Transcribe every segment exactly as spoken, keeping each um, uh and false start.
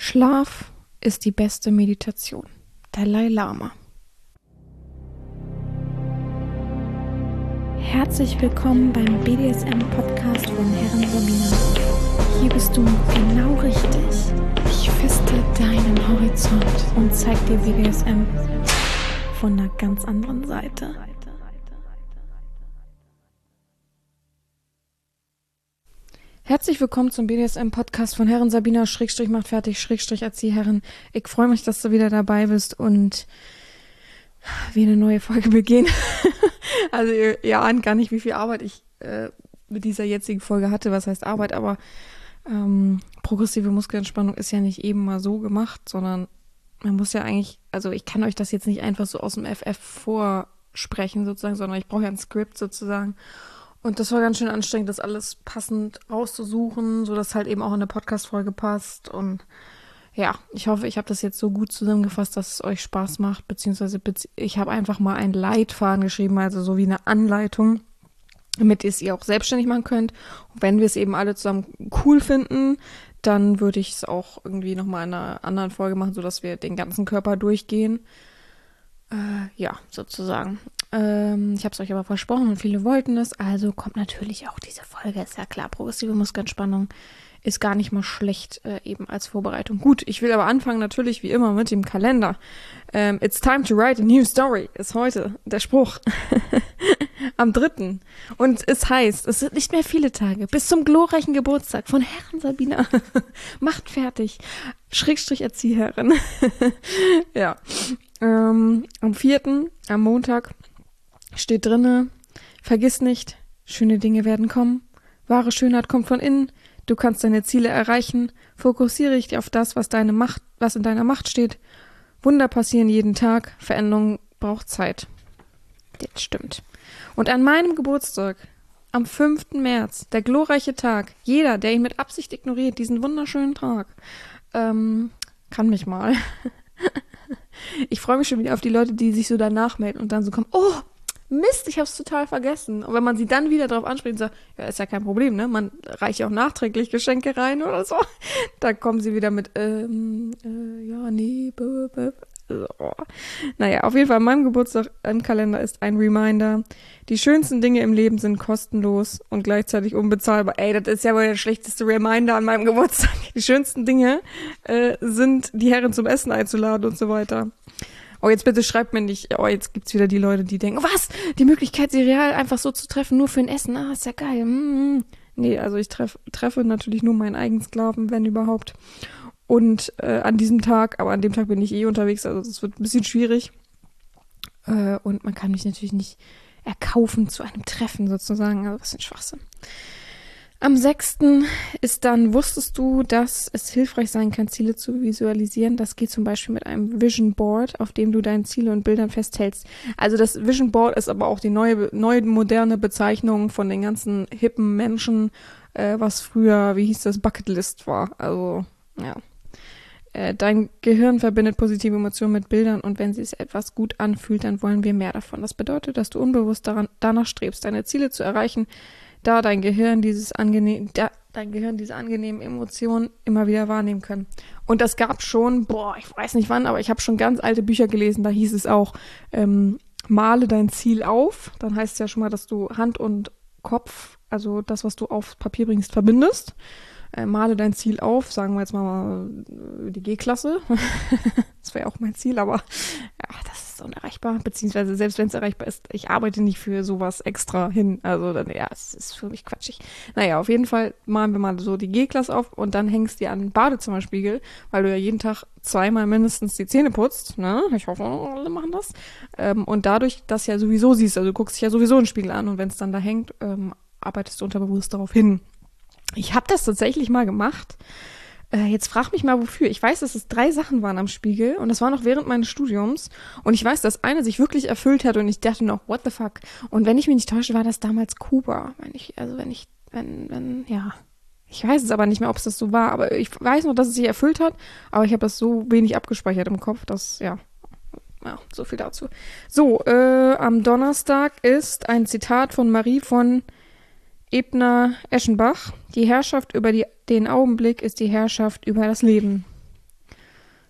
Schlaf ist die beste Meditation. Dalai Lama. Herzlich willkommen beim B D S M-Podcast von Herren Sabina. Hier bist du genau richtig. Ich feste deinen Horizont und zeig dir B D S M von einer ganz anderen Seite. Herzlich willkommen zum B D S M-Podcast von Herren Sabina, Schrägstrich macht fertig, Schrägstrich Erzieherin. Ich freue mich, dass du wieder dabei bist und wir eine neue Folge beginnen. Also ihr, ihr ahnt gar nicht, wie viel Arbeit ich äh, mit dieser jetzigen Folge hatte. Was heißt Arbeit? Aber ähm, progressive Muskelentspannung ist ja nicht eben mal so gemacht, sondern man muss ja eigentlich, also ich kann euch das jetzt nicht einfach so aus dem F F vorsprechen sozusagen, sondern ich brauche ja ein Skript sozusagen. Und das war ganz schön anstrengend, das alles passend rauszusuchen, sodass halt eben auch in eine Podcast-Folge passt. Und ja, ich hoffe, ich habe das jetzt so gut zusammengefasst, dass es euch Spaß macht, beziehungsweise bezie- ich habe einfach mal einen Leitfaden geschrieben, also so wie eine Anleitung, damit ihr es ihr auch selbstständig machen könnt. Und wenn wir es eben alle zusammen cool finden, dann würde ich es auch irgendwie nochmal in einer anderen Folge machen, sodass wir den ganzen Körper durchgehen. Äh, ja, sozusagen. Ähm, ich habe es euch aber versprochen und viele wollten es, also kommt natürlich auch diese Folge, ist ja klar. Progressive Muskelentspannung ist gar nicht mal schlecht, äh, eben als Vorbereitung. Gut, ich will aber anfangen natürlich wie immer mit dem Kalender. Ähm, It's time to write a new story ist heute der Spruch. Am dritten. Und es heißt, es sind nicht mehr viele Tage bis zum glorreichen Geburtstag von Herren Sabina. Macht fertig. Schrägstrich Erzieherin. Ja. Ähm, am vierten, am Montag, steht drinne, vergiss nicht, schöne Dinge werden kommen, wahre Schönheit kommt von innen, du kannst deine Ziele erreichen, fokussiere dich auf das, was deine Macht, was in deiner Macht steht, Wunder passieren jeden Tag, Veränderung braucht Zeit. Das stimmt. Und an meinem Geburtstag, am fünften März, der glorreiche Tag, jeder, der ihn mit Absicht ignoriert, diesen wunderschönen Tag, ähm, kann mich mal. Ich freue mich schon wieder auf die Leute, die sich so danach melden und dann so kommen, oh, Mist, ich hab's total vergessen. Und wenn man sie dann wieder drauf anspricht und sagt, ja, ist ja kein Problem, ne? Man reicht ja auch nachträglich Geschenke rein oder so. Da kommen sie wieder mit, ähm, äh, ja, nee, b, b, oh. Naja, auf jeden Fall an meinem Geburtstag im Kalender ist ein Reminder. Die schönsten Dinge im Leben sind kostenlos und gleichzeitig unbezahlbar. Ey, das ist ja wohl der schlechteste Reminder an meinem Geburtstag. Die schönsten Dinge äh, sind, die Herren zum Essen einzuladen und so weiter. Oh, jetzt bitte schreibt mir nicht, oh, jetzt gibt's wieder die Leute, die denken, was? Die Möglichkeit, sie real einfach so zu treffen, nur für ein Essen? Ah, ist ja geil. Mm. Nee, also ich treff, treffe natürlich nur meinen eigenen Sklaven, wenn überhaupt. Und äh, an diesem Tag, aber an dem Tag bin ich eh unterwegs, also es wird ein bisschen schwierig. Äh, und man kann mich natürlich nicht erkaufen zu einem Treffen sozusagen, also was ist ein Schwachsinn. Am sechsten ist dann, wusstest du, dass es hilfreich sein kann, Ziele zu visualisieren? Das geht zum Beispiel mit einem Vision Board, auf dem du deine Ziele und Bildern festhältst. Also das Vision Board ist aber auch die neue, neue moderne Bezeichnung von den ganzen hippen Menschen, äh, was früher, wie hieß das, Bucketlist war. Also, ja. Äh, dein Gehirn verbindet positive Emotionen mit Bildern und wenn sie es etwas gut anfühlt, dann wollen wir mehr davon. Das bedeutet, dass du unbewusst daran, danach strebst, deine Ziele zu erreichen, da dein Gehirn dieses angenehm, da dein Gehirn diese angenehmen Emotionen immer wieder wahrnehmen können. Und das gab schon, boah, ich weiß nicht wann, aber ich habe schon ganz alte Bücher gelesen, da hieß es auch, ähm, male dein Ziel auf. Dann heißt es ja schon mal, dass du Hand und Kopf, also das, was du auf Papier bringst, verbindest. Äh, male dein Ziel auf, sagen wir jetzt mal die G-Klasse. Das wäre auch mein Ziel, aber ja, das ist unerreichbar, beziehungsweise selbst wenn es erreichbar ist, ich arbeite nicht für sowas extra hin, also dann, ja, es ist für mich quatschig. Naja, auf jeden Fall malen wir mal so die G-Klasse auf und dann hängst du dir an den Badezimmerspiegel, weil du ja jeden Tag zweimal mindestens die Zähne putzt, ne, ich hoffe, alle machen das, ähm, und dadurch das ja sowieso siehst, also du guckst dich ja sowieso in den Spiegel an und wenn es dann da hängt, ähm, arbeitest du unterbewusst darauf hin. Ich habe das tatsächlich mal gemacht. Äh, jetzt frag mich mal, wofür. Ich weiß, dass es drei Sachen waren am Spiegel und das war noch während meines Studiums. Und ich weiß, dass eine sich wirklich erfüllt hat und ich dachte noch, what the fuck? Und wenn ich mich nicht täusche, war das damals Kuba. Wenn ich, also wenn ich, wenn, wenn, ja. Ich weiß es aber nicht mehr, ob es das so war. Aber ich weiß noch, dass es sich erfüllt hat. Aber ich habe das so wenig abgespeichert im Kopf, dass, ja. Ja, so viel dazu. So, äh, am Donnerstag ist ein Zitat von Marie von Ebner-Eschenbach. Die Herrschaft über die, den Augenblick ist die Herrschaft über das Leben.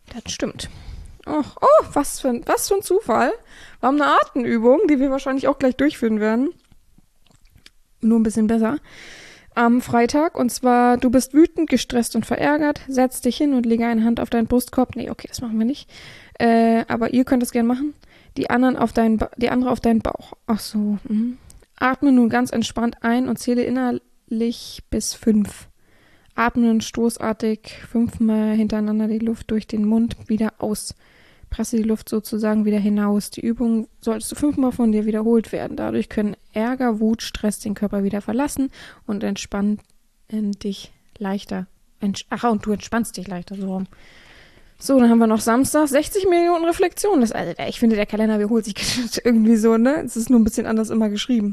Das stimmt. Oh, oh was, für, ein- was für ein Zufall. Wir haben eine Atemübung, die wir wahrscheinlich auch gleich durchführen werden. Nur ein bisschen besser. Am Freitag. Und zwar, du bist wütend, gestresst und verärgert. Setz dich hin und lege eine Hand auf deinen Brustkorb. Nee, okay, das machen wir nicht. Äh, aber ihr könnt es gerne machen. Die anderen auf deinen ba- die andere auf deinen Bauch. Ach so. Mhm. Atme nun ganz entspannt ein und zähle innerlich bis fünf. Atme nun stoßartig fünfmal hintereinander die Luft durch den Mund wieder aus. Presse die Luft sozusagen wieder hinaus. Die Übung solltest du fünfmal von dir wiederholt werden. Dadurch können Ärger, Wut, Stress den Körper wieder verlassen und entspannen dich leichter. Entsch- Ach, und du entspannst dich leichter, so rum. So, dann haben wir noch Samstag, sechzig Millionen Reflexionen. Das, also, ich finde, der Kalender wiederholt sich irgendwie so, ne? Es ist nur ein bisschen anders immer geschrieben.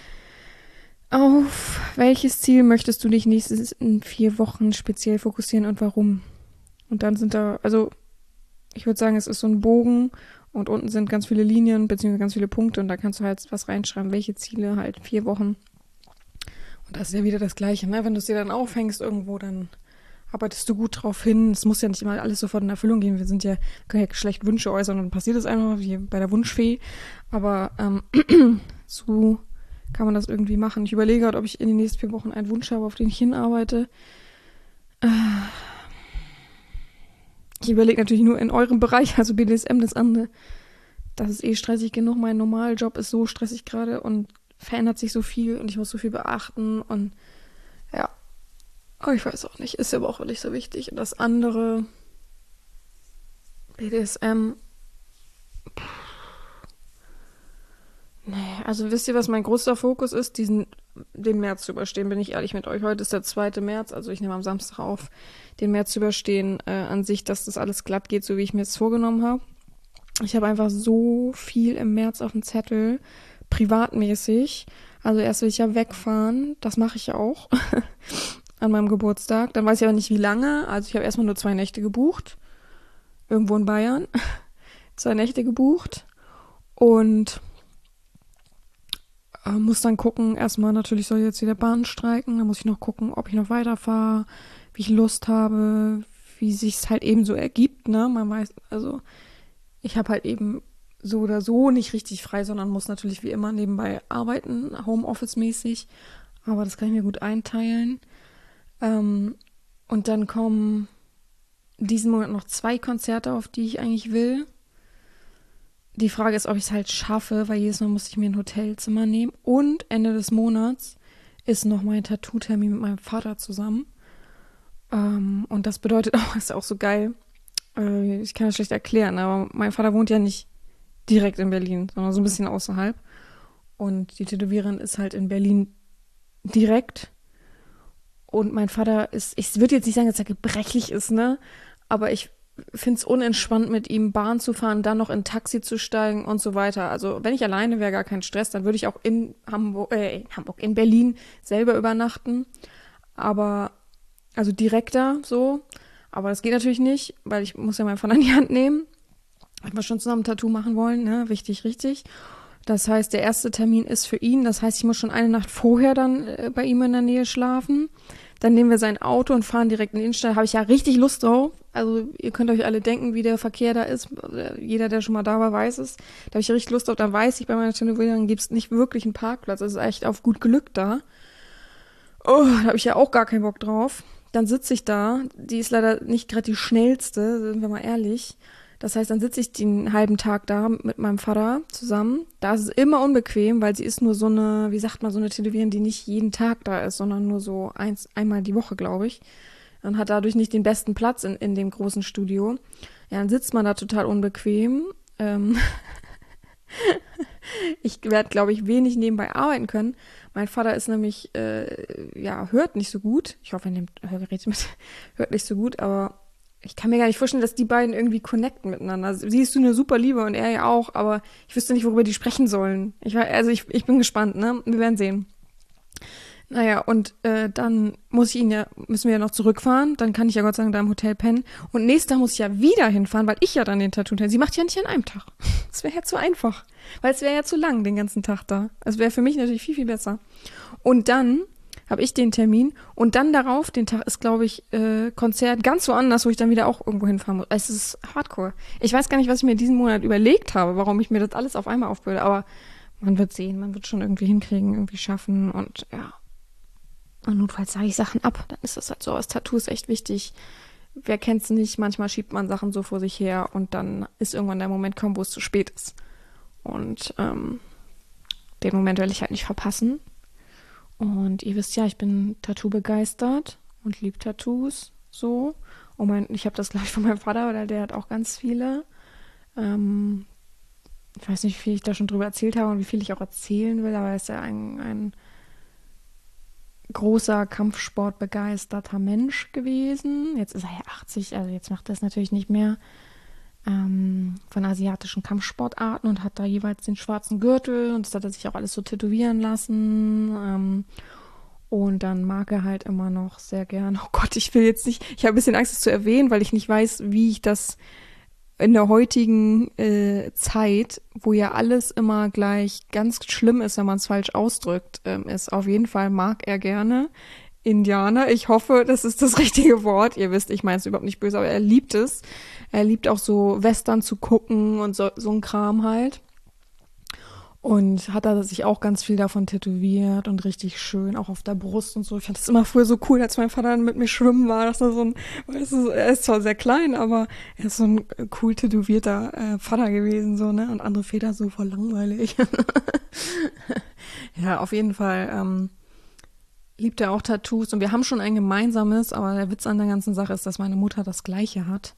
Auf welches Ziel möchtest du dich nächstes in vier Wochen speziell fokussieren und warum? Und dann sind da, also ich würde sagen, es ist so ein Bogen und unten sind ganz viele Linien beziehungsweise ganz viele Punkte und da kannst du halt was reinschreiben, welche Ziele halt vier Wochen. Und das ist ja wieder das Gleiche, ne? Wenn du es dir dann aufhängst irgendwo, dann arbeitest du gut drauf hin. Es muss ja nicht immer alles sofort in Erfüllung gehen. Wir sind ja, können ja schlecht Wünsche äußern und dann passiert es einfach, wie bei der Wunschfee. Aber ähm, so kann man das irgendwie machen. Ich überlege gerade, ob ich in den nächsten vier Wochen einen Wunsch habe, auf den ich hinarbeite. Äh, Ich überlege natürlich nur in eurem Bereich, also B D S M, das andere. Das ist eh stressig genug. Mein Normaljob ist so stressig gerade und verändert sich so viel und ich muss so viel beachten und ja. Aber ich weiß auch nicht, ist ja aber auch nicht so wichtig. Und das andere, B D S M, nee, also wisst ihr, was mein größter Fokus ist? Diesen, den März zu überstehen, bin ich ehrlich mit euch. Heute ist der zweite März, also ich nehme am Samstag auf, den März zu überstehen, äh, an sich, dass das alles glatt geht, so wie ich mir es vorgenommen habe. Ich habe einfach so viel im März auf dem Zettel, privatmäßig. Also erst will ich ja wegfahren, das mache ich ja auch, an meinem Geburtstag. Dann weiß ich aber nicht, wie lange. Also ich habe erstmal nur zwei Nächte gebucht, irgendwo in Bayern. zwei Nächte gebucht und äh, muss dann gucken, erstmal natürlich soll jetzt wieder Bahn streiken, dann muss ich noch gucken, ob ich noch weiterfahre, wie ich Lust habe, wie sich's halt eben so ergibt, ne? Man weiß, also ich habe halt eben so oder so nicht richtig frei, sondern muss natürlich wie immer nebenbei arbeiten, Homeoffice-mäßig. Aber das kann ich mir gut einteilen. Ähm, und dann kommen diesen Monat noch zwei Konzerte, auf die ich eigentlich will. Die Frage ist, ob ich es halt schaffe, weil jedes Mal muss ich mir ein Hotelzimmer nehmen. Und Ende des Monats ist noch mein Tattoo-Termin mit meinem Vater zusammen. Ähm, und das bedeutet auch, ist auch so geil, äh, ich kann das schlecht erklären, aber mein Vater wohnt ja nicht direkt in Berlin, sondern so ein bisschen außerhalb. Und die Tätowiererin ist halt in Berlin direkt. Und mein Vater ist, ich würde jetzt nicht sagen, dass er gebrechlich ist, ne? Aber ich finde es unentspannt, mit ihm Bahn zu fahren, dann noch in ein Taxi zu steigen und so weiter. Also wenn ich alleine wäre, gar kein Stress, dann würde ich auch in Hamburg, äh, in Hamburg, in Berlin selber übernachten. Aber, also direkter so. Aber das geht natürlich nicht, weil ich muss ja meinen Vater in die Hand nehmen. Wenn wir schon zusammen ein Tattoo machen wollen, ne? Wichtig, richtig. Das heißt, der erste Termin ist für ihn. Das heißt, ich muss schon eine Nacht vorher dann äh, bei ihm in der Nähe schlafen. Dann nehmen wir sein Auto und fahren direkt in die Innenstadt. Habe ich ja richtig Lust drauf. Also ihr könnt euch alle denken, wie der Verkehr da ist. Jeder, der schon mal da war, weiß es. Da habe ich ja richtig Lust drauf. Da weiß ich, bei meiner Tätowierung gibt es nicht wirklich einen Parkplatz. Das ist echt auf gut Glück da. Oh, da habe ich ja auch gar keinen Bock drauf. Dann sitze ich da. Die ist leider nicht gerade die schnellste, sind wir mal ehrlich. Das heißt, dann sitze ich den halben Tag da mit meinem Vater zusammen. Da ist es immer unbequem, weil sie ist nur so eine, wie sagt man, so eine Tätowiererin, die nicht jeden Tag da ist, sondern nur so eins, einmal die Woche, glaube ich. Und hat dadurch nicht den besten Platz in, in dem großen Studio. Ja, dann sitzt man da total unbequem. Ähm ich werde, glaube ich, wenig nebenbei arbeiten können. Mein Vater ist nämlich, äh, ja, hört nicht so gut. Ich hoffe, er nimmt Hörgeräte mit. Hört nicht so gut, aber ich kann mir gar nicht vorstellen, dass die beiden irgendwie connecten miteinander. Sie ist so eine super Liebe und er ja auch, aber ich wüsste nicht, worüber die sprechen sollen. Ich war, also ich, ich bin gespannt, ne? Wir werden sehen. Naja, und äh, dann muss ich ihn ja, müssen wir ja noch zurückfahren. Dann kann ich ja Gott sei Dank da im Hotel pennen. Und nächstes Tag muss ich ja wieder hinfahren, weil ich ja dann den Tattoo hätte. Sie macht ja nicht an einem Tag. Das wäre ja zu einfach. Weil es wäre ja zu lang, den ganzen Tag da. Es wäre für mich natürlich viel, viel besser. Und dann habe ich den Termin und dann darauf, den Tag ist, glaube ich, äh, Konzert ganz woanders, wo ich dann wieder auch irgendwo hinfahren muss. Es ist hardcore. Ich weiß gar nicht, was ich mir diesen Monat überlegt habe, warum ich mir das alles auf einmal aufbürde, aber man wird sehen, man wird schon irgendwie hinkriegen, irgendwie schaffen und ja. Und notfalls sage ich Sachen ab, dann ist das halt so. Das Tattoo ist echt wichtig. Wer kennt's nicht? Manchmal schiebt man Sachen so vor sich her und dann ist irgendwann der Moment kommen, wo es zu spät ist. Und ähm, den Moment will ich halt nicht verpassen. Und ihr wisst ja, ich bin Tattoo begeistert und liebe Tattoos so. Und mein, ich habe das gleich von meinem Vater, oder der hat auch ganz viele. Ähm, ich weiß nicht, wie viel ich da schon drüber erzählt habe und wie viel ich auch erzählen will, aber er ist ja ein, ein großer Kampfsportbegeisterter Mensch gewesen. Jetzt ist er ja achtzig, also jetzt macht er es natürlich nicht mehr. Ähm, von asiatischen Kampfsportarten und hat da jeweils den schwarzen Gürtel und das hat er sich auch alles so tätowieren lassen. Ähm, und dann mag er halt immer noch sehr gern. Oh Gott, ich will jetzt nicht, ich habe ein bisschen Angst, das zu erwähnen, weil ich nicht weiß, wie ich das in der heutigen äh, Zeit, wo ja alles immer gleich ganz schlimm ist, wenn man es falsch ausdrückt, ähm, ist. Auf jeden Fall mag er gerne Indianer. Ich hoffe, das ist das richtige Wort. Ihr wisst, ich meine es überhaupt nicht böse, aber er liebt es. Er liebt auch so Western zu gucken und so, so ein Kram halt. Und hat er sich auch ganz viel davon tätowiert und richtig schön, auch auf der Brust und so. Ich fand das immer früher so cool, als mein Vater dann mit mir schwimmen war. Dass er so ein, weißt du, er ist zwar sehr klein, aber er ist so ein cool tätowierter äh, Vater gewesen, so, ne? Und andere Väter so voll langweilig. Ja, auf jeden Fall ähm, liebt er auch Tattoos. Und wir haben schon ein gemeinsames, aber der Witz an der ganzen Sache ist, dass meine Mutter das Gleiche hat.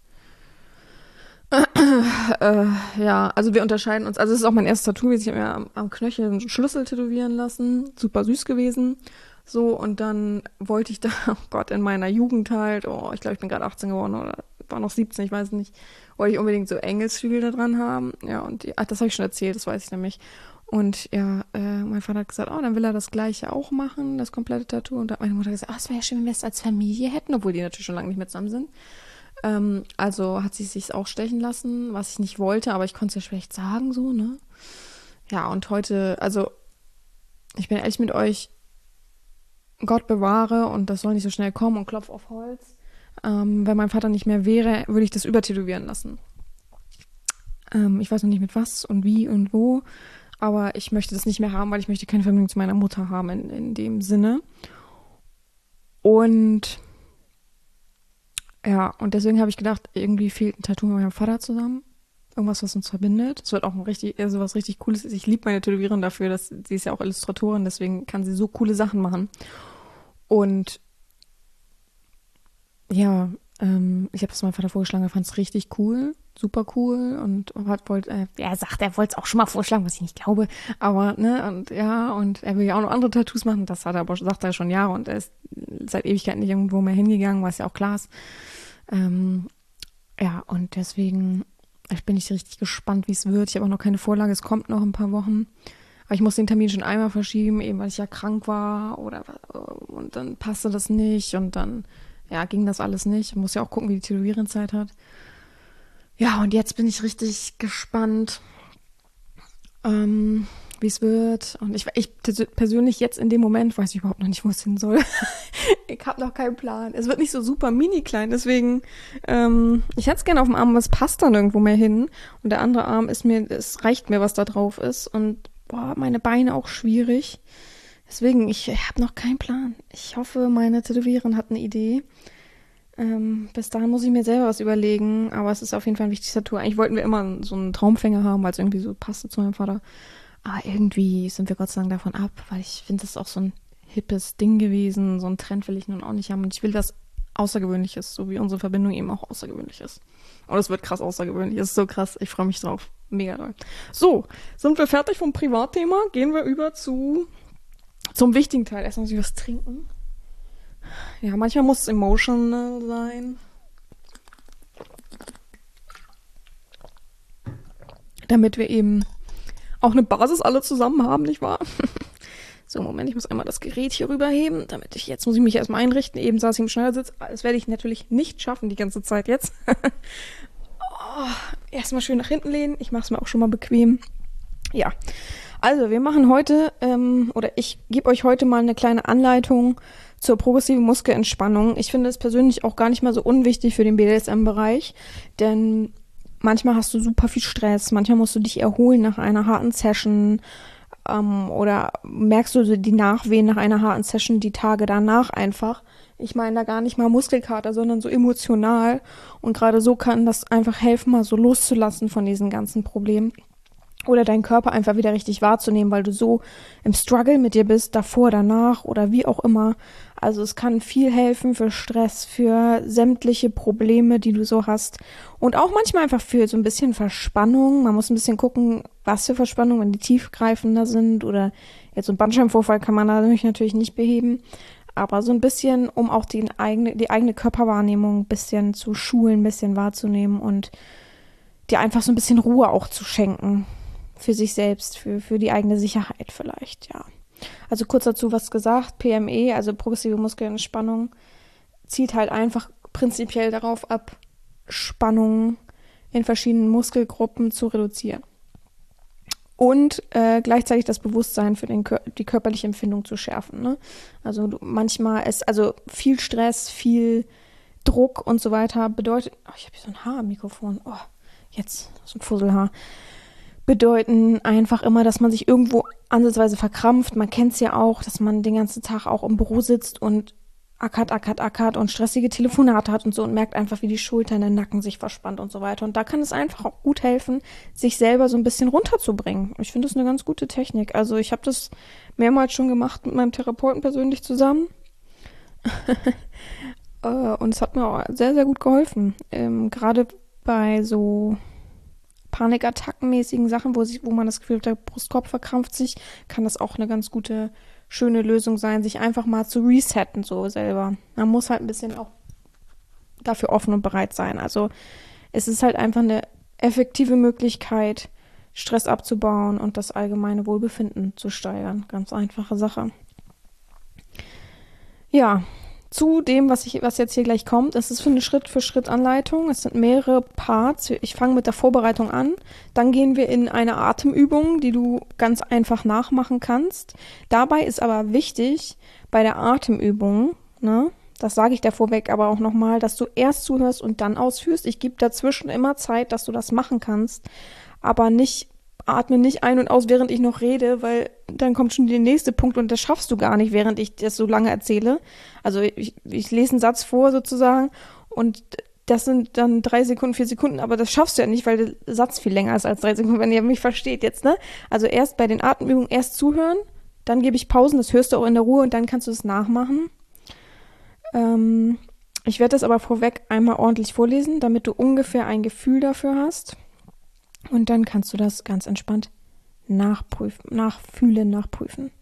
äh, ja, also wir unterscheiden uns. Also es ist auch mein erstes Tattoo. Ich habe mir am, am Knöchel einen Schlüssel tätowieren lassen. Super süß gewesen. So, und dann wollte ich da, oh Gott, in meiner Jugend halt, oh, ich glaube, ich bin gerade achtzehn geworden oder war noch siebzehn, ich weiß nicht, wollte ich unbedingt so Engelsflügel da dran haben. Ja, und die, ach, das habe ich schon erzählt, das weiß ich nämlich. Und ja, äh, mein Vater hat gesagt, oh, dann will er das Gleiche auch machen, das komplette Tattoo. Und da hat meine Mutter gesagt, oh, es wäre ja schön, wenn wir es als Familie hätten, obwohl die natürlich schon lange nicht mehr zusammen sind. Ähm, also hat sie es sich auch stechen lassen, was ich nicht wollte, aber ich konnte es ja schlecht sagen, so, ne? Ja, und heute, also ich bin ehrlich mit euch, Gott bewahre und das soll nicht so schnell kommen und klopf auf Holz. Ähm, wenn mein Vater nicht mehr wäre, würde ich das übertätowieren lassen. Ähm, ich weiß noch nicht mit was und wie und wo, aber ich möchte das nicht mehr haben, weil ich möchte keine Verbindung zu meiner Mutter haben in, in dem Sinne. Und ja, und deswegen habe ich gedacht, irgendwie fehlt ein Tattoo mit meinem Vater zusammen. Irgendwas, was uns verbindet. Es wird auch ein richtig, also was richtig Cooles. Ich liebe meine Tätowiererin dafür, dass sie ist ja auch Illustratorin, deswegen kann sie so coole Sachen machen. Und ja, ähm, ich habe das meinem Vater vorgeschlagen, er fand es richtig cool, super cool und hat wollte, äh, er sagt, er wollte es auch schon mal vorschlagen, was ich nicht glaube, aber ne, und ja, und er will ja auch noch andere Tattoos machen, das hat er aber, sagt er schon Jahre und er ist seit Ewigkeit nicht irgendwo mehr hingegangen, was ja auch klar ist. Ähm, ja, und deswegen ich bin ich richtig gespannt, wie es wird. Ich habe auch noch keine Vorlage, es kommt noch ein paar Wochen. Aber ich muss den Termin schon einmal verschieben, eben weil ich ja krank war oder und dann passte das nicht und dann ja, ging das alles nicht. Ich muss ja auch gucken, wie die Tätowiererin Zeit hat. Ja, und jetzt bin ich richtig gespannt, ähm, wie es wird. Und ich, ich persönlich jetzt in dem Moment weiß ich überhaupt noch nicht, wo es hin soll. Ich habe noch keinen Plan. Es wird nicht so super mini klein, deswegen ähm, ich hätte es gerne auf dem Arm, aber es passt dann irgendwo mehr hin. Und der andere Arm ist mir, es reicht mir, was da drauf ist. Und boah, meine Beine auch schwierig. Deswegen, ich habe noch keinen Plan. Ich hoffe, meine Tätowiererin hat eine Idee. Ähm, bis dahin muss ich mir selber was überlegen, aber es ist auf jeden Fall ein wichtiges Tattoo. Eigentlich wollten wir immer so einen Traumfänger haben, weil es irgendwie so passte zu meinem Vater. Aber irgendwie sind wir Gott sei Dank davon ab, weil ich finde, das ist auch so ein hippes Ding gewesen. So einen Trend will ich nun auch nicht haben. Und ich will, dass Außergewöhnliches, so wie unsere Verbindung eben auch außergewöhnlich ist. Und es wird krass außergewöhnlich. Es ist so krass. Ich freue mich drauf. Mega doll. So, sind wir fertig vom Privatthema? Gehen wir über zu zum wichtigen Teil. Erst muss ich was trinken. Ja, manchmal muss es emotional sein. Damit wir eben auch eine Basis alle zusammen haben, nicht wahr? So, Moment, ich muss einmal das Gerät hier rüberheben, damit ich, jetzt muss ich mich erstmal einrichten. Eben saß ich im Schneidersitz. Das werde ich natürlich nicht schaffen, die ganze Zeit jetzt. Oh, erstmal schön nach hinten lehnen. Ich mache es mir auch schon mal bequem. Ja, Also, wir machen heute, ähm, oder ich gebe euch heute mal eine kleine Anleitung zur progressiven Muskelentspannung. Ich finde es persönlich auch gar nicht mal so unwichtig für den B D S M-Bereich, denn manchmal hast du super viel Stress, manchmal musst du dich erholen nach einer harten Session, ähm, oder merkst du so die Nachwehen nach einer harten Session die Tage danach einfach. Ich meine da gar nicht mal Muskelkater, sondern so emotional. Und gerade so kann das einfach helfen, mal so loszulassen von diesen ganzen Problemen. Oder deinen Körper einfach wieder richtig wahrzunehmen, weil du so im Struggle mit dir bist, davor, danach oder wie auch immer. Also es kann viel helfen für Stress, für sämtliche Probleme, die du so hast. Und auch manchmal einfach für so ein bisschen Verspannung. Man muss ein bisschen gucken, was für Verspannungen, wenn die tiefgreifender sind. Oder jetzt so ein Bandscheibenvorfall kann man dadurch natürlich nicht beheben. Aber so ein bisschen, um auch die eigene, die eigene Körperwahrnehmung ein bisschen zu schulen, ein bisschen wahrzunehmen und dir einfach so ein bisschen Ruhe auch zu schenken. Für sich selbst, für, für die eigene Sicherheit vielleicht, ja. Also kurz dazu was gesagt, P M E, also progressive Muskelentspannung, zielt halt einfach prinzipiell darauf ab, Spannungen in verschiedenen Muskelgruppen zu reduzieren. Und äh, gleichzeitig das Bewusstsein für den Kör- die körperliche Empfindung zu schärfen. Ne? Also du, manchmal ist, also viel Stress, viel Druck und so weiter bedeutet, oh, ich habe hier so ein Haar am Mikrofon, oh, jetzt, so ein Fusselhaar. Bedeuten einfach immer, dass man sich irgendwo ansatzweise verkrampft. Man kennt es ja auch, dass man den ganzen Tag auch im Büro sitzt und ackert, ackert, ackert und stressige Telefonate hat und so und merkt einfach, wie die Schultern, der Nacken sich verspannt und so weiter. Und da kann es einfach auch gut helfen, sich selber so ein bisschen runterzubringen. Ich finde das eine ganz gute Technik. Also ich habe das mehrmals schon gemacht mit meinem Therapeuten persönlich zusammen. Und es hat mir auch sehr, sehr gut geholfen. Ähm, gerade bei so Panikattackenmäßigen Sachen, wo, sich, wo man das Gefühl hat, der Brustkorb verkrampft sich, kann das auch eine ganz gute, schöne Lösung sein, sich einfach mal zu resetten so selber. Man muss halt ein bisschen auch dafür offen und bereit sein. Also es ist halt einfach eine effektive Möglichkeit, Stress abzubauen und das allgemeine Wohlbefinden zu steigern. Ganz einfache Sache. Ja, zu dem, was, ich, was jetzt hier gleich kommt, es ist für eine Schritt-für-Schritt-Anleitung. Es sind mehrere Parts. Ich fange mit der Vorbereitung an. Dann gehen wir in eine Atemübung, die du ganz einfach nachmachen kannst. Dabei ist aber wichtig, bei der Atemübung, ne, das sage ich dir vorweg aber auch nochmal, dass du erst zuhörst und dann ausführst. Ich gebe dazwischen immer Zeit, dass du das machen kannst, aber nicht atme nicht ein und aus, während ich noch rede, weil dann kommt schon der nächste Punkt und das schaffst du gar nicht, während ich das so lange erzähle. Also ich, ich lese einen Satz vor sozusagen und das sind dann drei Sekunden, vier Sekunden, aber das schaffst du ja nicht, weil der Satz viel länger ist als drei Sekunden, wenn ihr mich versteht jetzt, ne? Also erst bei den Atemübungen erst zuhören, dann gebe ich Pausen, das hörst du auch in der Ruhe und dann kannst du es nachmachen. Ähm, ich werde das aber vorweg einmal ordentlich vorlesen, damit du ungefähr ein Gefühl dafür hast. Und dann kannst du das ganz entspannt nachprüfen, nachfühlen, nachprüfen.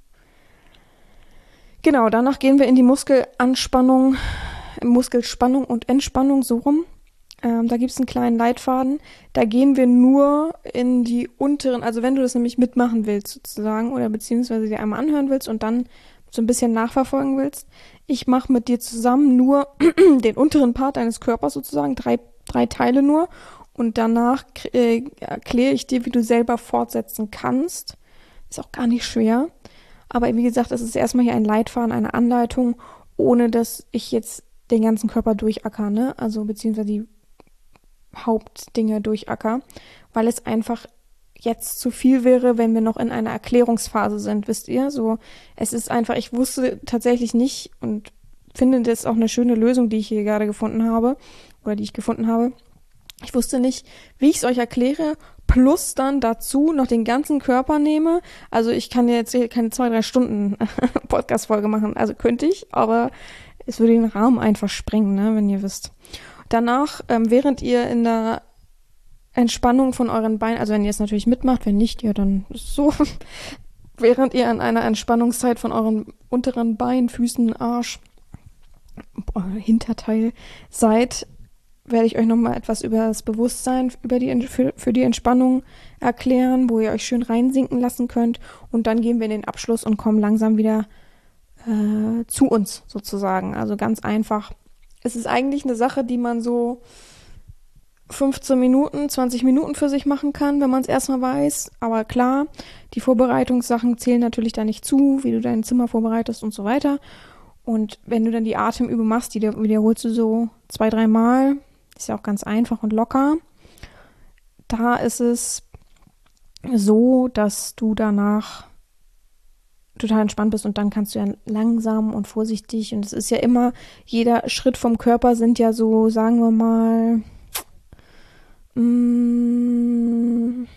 Genau, danach gehen wir in die Muskelanspannung, Muskelspannung und Entspannung, so rum. Ähm, da gibt es einen kleinen Leitfaden. Da gehen wir nur in die unteren, also wenn du das nämlich mitmachen willst sozusagen oder beziehungsweise dir einmal anhören willst und dann so ein bisschen nachverfolgen willst. Ich mache mit dir zusammen nur den unteren Part deines Körpers sozusagen, drei, drei Teile nur. Und danach äh, erkläre ich dir, wie du selber fortsetzen kannst. Ist auch gar nicht schwer. Aber wie gesagt, es ist erstmal hier ein Leitfaden, eine Anleitung, ohne dass ich jetzt den ganzen Körper durchacker, ne? Also beziehungsweise die Hauptdinge durchacker, weil es einfach jetzt zu viel wäre, wenn wir noch in einer Erklärungsphase sind, wisst ihr? So, es ist einfach, ich wusste tatsächlich nicht und finde das auch eine schöne Lösung, die ich hier gerade gefunden habe oder die ich gefunden habe. Ich wusste nicht, wie ich es euch erkläre, plus dann dazu noch den ganzen Körper nehme. Also ich kann jetzt hier keine zwei, drei Stunden Podcast-Folge machen. Also könnte ich, aber es würde den Rahmen einfach sprengen, ne, wenn ihr wisst. Danach, ähm, während ihr in der Entspannung von euren Beinen, also wenn ihr es natürlich mitmacht, wenn nicht, ja dann ist so. Während ihr an einer Entspannungszeit von euren unteren Beinen, Füßen, Arsch, Hinterteil seid, werde ich euch nochmal etwas über das Bewusstsein über die, für, für die Entspannung erklären, wo ihr euch schön reinsinken lassen könnt. Und dann gehen wir in den Abschluss und kommen langsam wieder äh, zu uns sozusagen. Also ganz einfach. Es ist eigentlich eine Sache, die man so fünfzehn Minuten, zwanzig Minuten für sich machen kann, wenn man es erstmal weiß. Aber klar, die Vorbereitungssachen zählen natürlich da nicht zu, wie du dein Zimmer vorbereitest und so weiter. Und wenn du dann die Atemübung machst, die wiederholst du so zwei, dreimal. Ist ja auch ganz einfach und locker. Da ist es so, dass du danach total entspannt bist und dann kannst du ja langsam und vorsichtig, und es ist ja immer, jeder Schritt vom Körper sind ja so, sagen wir mal, mh,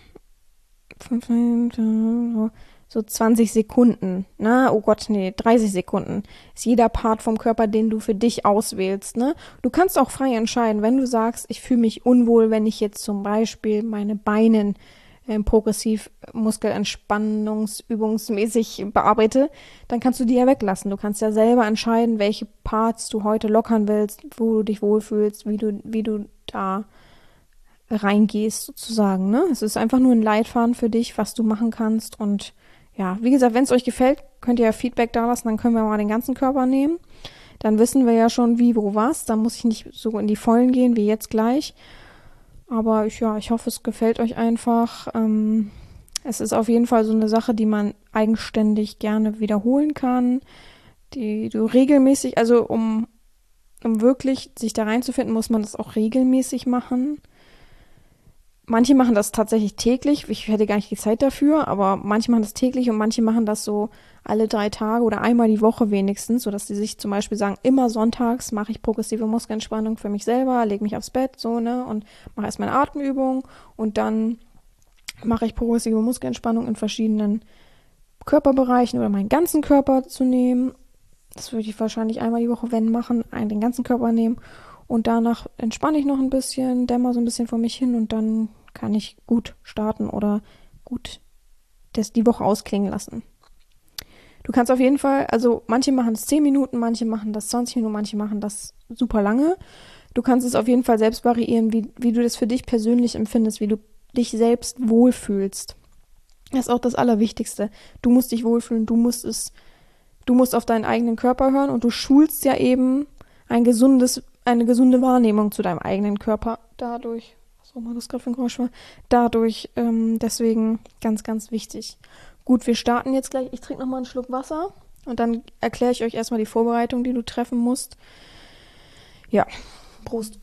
so zwanzig Sekunden, ne? Oh Gott, nee, dreißig Sekunden ist jeder Part vom Körper, den du für dich auswählst, ne? Du kannst auch frei entscheiden, wenn du sagst, ich fühle mich unwohl, wenn ich jetzt zum Beispiel meine Beine äh, progressiv muskelentspannungsübungsmäßig bearbeite, dann kannst du die ja weglassen. Du kannst ja selber entscheiden, welche Parts du heute lockern willst, wo du dich wohlfühlst, wie du, wie du da reingehst sozusagen, ne? Es ist einfach nur ein Leitfaden für dich, was du machen kannst. Und ja, wie gesagt, wenn es euch gefällt, könnt ihr ja Feedback da lassen, dann können wir mal den ganzen Körper nehmen. Dann wissen wir ja schon wie, wo, was. Dann muss ich nicht so in die Vollen gehen wie jetzt gleich. Aber ich, ja, ich hoffe, es gefällt euch einfach. Ähm, es ist auf jeden Fall so eine Sache, die man eigenständig gerne wiederholen kann, die du regelmäßig, also um, um wirklich sich da reinzufinden, muss man das auch regelmäßig machen. Manche machen das tatsächlich täglich. Ich hätte gar nicht die Zeit dafür, aber manche machen das täglich und manche machen das so alle drei Tage oder einmal die Woche wenigstens, sodass sie sich zum Beispiel sagen, immer sonntags mache ich progressive Muskelentspannung für mich selber, lege mich aufs Bett, so, ne, und mache erst meine Atemübung und dann mache ich progressive Muskelentspannung in verschiedenen Körperbereichen oder meinen ganzen Körper zu nehmen. Das würde ich wahrscheinlich einmal die Woche, wenn machen, einen den ganzen Körper nehmen. Und danach entspanne ich noch ein bisschen, dämmer so ein bisschen vor mich hin und dann kann ich gut starten oder gut das die Woche ausklingen lassen. Du kannst auf jeden Fall, also manche machen es zehn Minuten, manche machen das zwanzig Minuten, manche machen das super lange. Du kannst es auf jeden Fall selbst variieren, wie, wie du das für dich persönlich empfindest, wie du dich selbst wohlfühlst. Das ist auch das Allerwichtigste. Du musst dich wohlfühlen, du musst es, du musst auf deinen eigenen Körper hören und du schulst ja eben ein gesundes eine gesunde Wahrnehmung zu deinem eigenen Körper dadurch. Was auch immer das gerade für ein Geräusch war. Dadurch, ähm, deswegen ganz, ganz wichtig. Gut, wir starten jetzt gleich. Ich trinke nochmal einen Schluck Wasser und dann erkläre ich euch erstmal die Vorbereitung, die du treffen musst. Ja, Prost.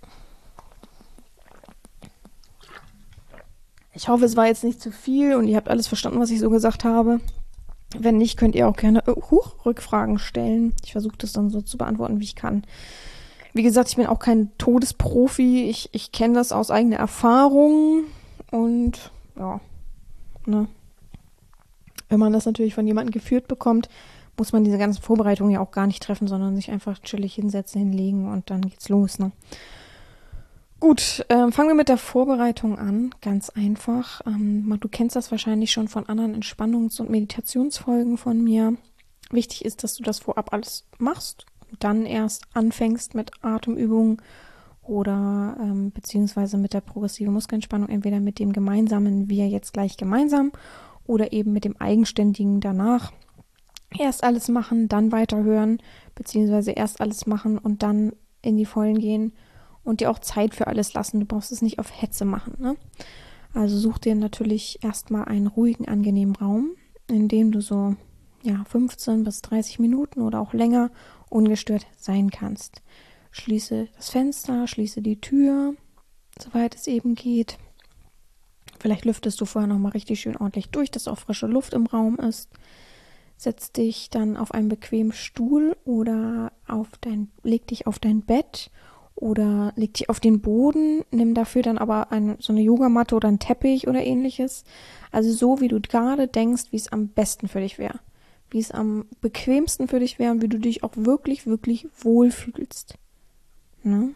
Ich hoffe, es war jetzt nicht zu viel und ihr habt alles verstanden, was ich so gesagt habe. Wenn nicht, könnt ihr auch gerne uh, huch, Rückfragen stellen. Ich versuche das dann so zu beantworten, wie ich kann. Wie gesagt, ich bin auch kein Todesprofi. Ich, ich kenne das aus eigener Erfahrung. Und ja, ne. Wenn man das natürlich von jemandem geführt bekommt, muss man diese ganzen Vorbereitungen ja auch gar nicht treffen, sondern sich einfach chillig hinsetzen, hinlegen und dann geht's los, ne. Gut, ähm, fangen wir mit der Vorbereitung an. Ganz einfach. Ähm, du kennst das wahrscheinlich schon von anderen Entspannungs- und Meditationsfolgen von mir. Wichtig ist, dass du das vorab alles machst. Dann erst anfängst mit Atemübungen oder ähm, beziehungsweise mit der progressiven Muskelentspannung, entweder mit dem gemeinsamen, wir jetzt gleich gemeinsam, oder eben mit dem eigenständigen danach. Erst alles machen, dann weiterhören, beziehungsweise erst alles machen und dann in die Vollen gehen und dir auch Zeit für alles lassen. Du brauchst es nicht auf Hetze machen, ne? Also such dir natürlich erstmal einen ruhigen, angenehmen Raum, in dem du so ja, fünfzehn bis dreißig Minuten oder auch länger ungestört sein kannst. Schließe das Fenster, schließe die Tür, soweit es eben geht. Vielleicht lüftest du vorher nochmal richtig schön ordentlich durch, dass auch frische Luft im Raum ist. Setz dich dann auf einen bequemen Stuhl oder auf dein, leg dich auf dein Bett oder leg dich auf den Boden. Nimm dafür dann aber eine, so eine Yogamatte oder einen Teppich oder ähnliches. Also so, wie du gerade denkst, wie es am besten für dich wäre. Wie es am bequemsten für dich wäre und wie du dich auch wirklich, wirklich wohlfühlst. Ne?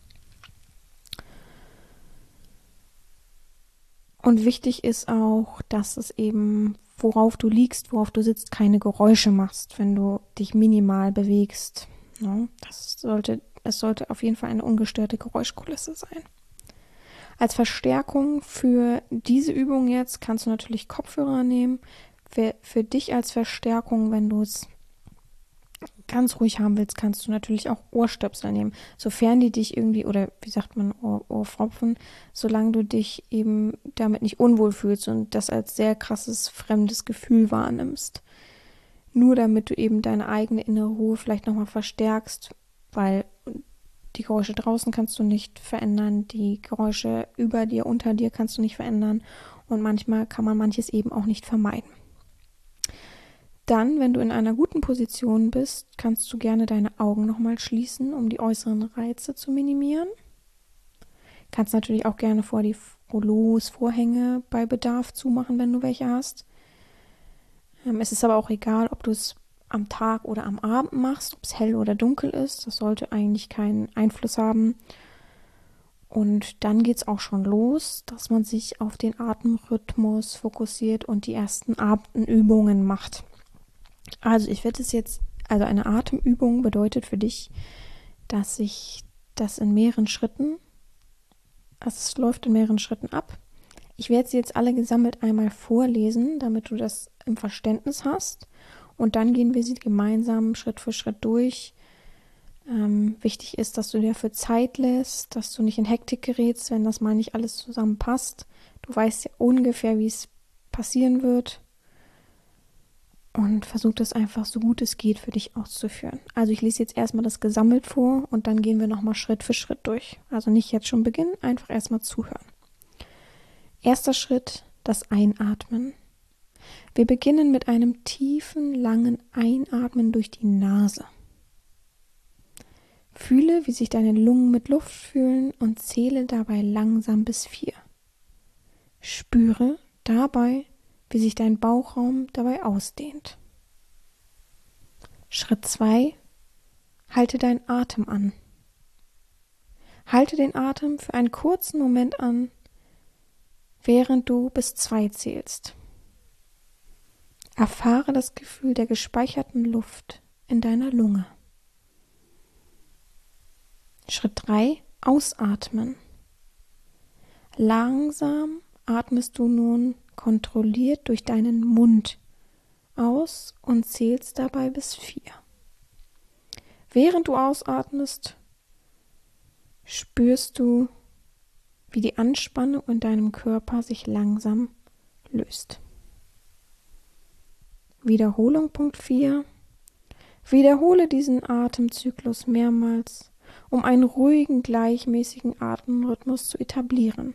Und wichtig ist auch, dass es eben, worauf du liegst, worauf du sitzt, keine Geräusche machst, wenn du dich minimal bewegst. Ne? Das sollte, es sollte auf jeden Fall eine ungestörte Geräuschkulisse sein. Als Verstärkung für diese Übung jetzt kannst du natürlich Kopfhörer nehmen. Für, für dich als Verstärkung, wenn du es ganz ruhig haben willst, kannst du natürlich auch Ohrstöpsel nehmen, sofern die dich irgendwie, oder wie sagt man, Ohr, Ohrfropfen, solange du dich eben damit nicht unwohl fühlst und das als sehr krasses, fremdes Gefühl wahrnimmst. Nur damit du eben deine eigene innere Ruhe vielleicht nochmal verstärkst, weil die Geräusche draußen kannst du nicht verändern, die Geräusche über dir, unter dir kannst du nicht verändern und manchmal kann man manches eben auch nicht vermeiden. Dann, wenn du in einer guten Position bist, kannst du gerne deine Augen nochmal schließen, um die äußeren Reize zu minimieren. Kannst natürlich auch gerne vor die Rollos, Vorhänge bei Bedarf zumachen, wenn du welche hast. Ähm, es ist aber auch egal, ob du es am Tag oder am Abend machst, ob es hell oder dunkel ist. Das sollte eigentlich keinen Einfluss haben. Und dann geht es auch schon los, dass man sich auf den Atemrhythmus fokussiert und die ersten Atemübungen macht. Also ich werde es jetzt, also eine Atemübung bedeutet für dich, dass ich das in mehreren Schritten, also es läuft in mehreren Schritten ab. Ich werde sie jetzt alle gesammelt einmal vorlesen, damit du das im Verständnis hast. Und dann gehen wir sie gemeinsam Schritt für Schritt durch. Ähm, wichtig ist, dass du dir dafür Zeit lässt, dass du nicht in Hektik gerätst, wenn das mal nicht alles zusammenpasst. Du weißt ja ungefähr, wie es passieren wird. Und versuch das einfach so gut es geht für dich auszuführen. Also ich lese jetzt erstmal das gesammelt vor und dann gehen wir nochmal Schritt für Schritt durch. Also nicht jetzt schon beginnen, einfach erstmal zuhören. Erster Schritt, das Einatmen. Wir beginnen mit einem tiefen, langen Einatmen durch die Nase. Fühle, wie sich deine Lungen mit Luft füllen und zähle dabei langsam bis vier. Spüre dabei, wie sich dein Bauchraum dabei ausdehnt. Schritt zwei. Halte deinen Atem an. Halte den Atem für einen kurzen Moment an, während du bis zwei zählst. Erfahre das Gefühl der gespeicherten Luft in deiner Lunge. Schritt drei. Ausatmen. Langsam atmest du nun kontrolliert durch deinen Mund aus und zählst dabei bis vier. Während du ausatmest, spürst du, wie die Anspannung in deinem Körper sich langsam löst. Wiederholung Punkt vier. Wiederhole diesen Atemzyklus mehrmals, um einen ruhigen, gleichmäßigen Atemrhythmus zu etablieren.